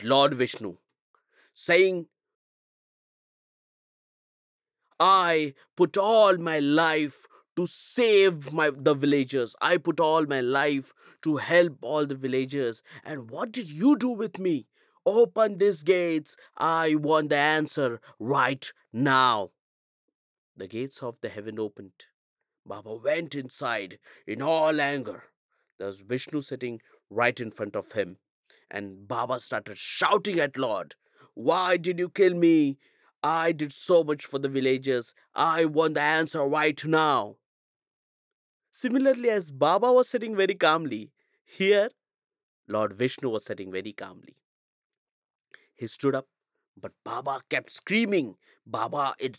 Lord Vishnu, saying, I put all my life to save the villagers. I put all my life to help all the villagers. And what did you do with me? Open these gates. I want the answer right now. The gates of the heaven opened. Baba went inside in all anger. There was Vishnu sitting right in front of him. And Baba started shouting at Lord, why did you kill me? I did so much for the villagers. I want the answer right now. Similarly, as Baba was sitting very calmly, here Lord Vishnu was sitting very calmly. He stood up, but Baba kept screaming, Baba, it's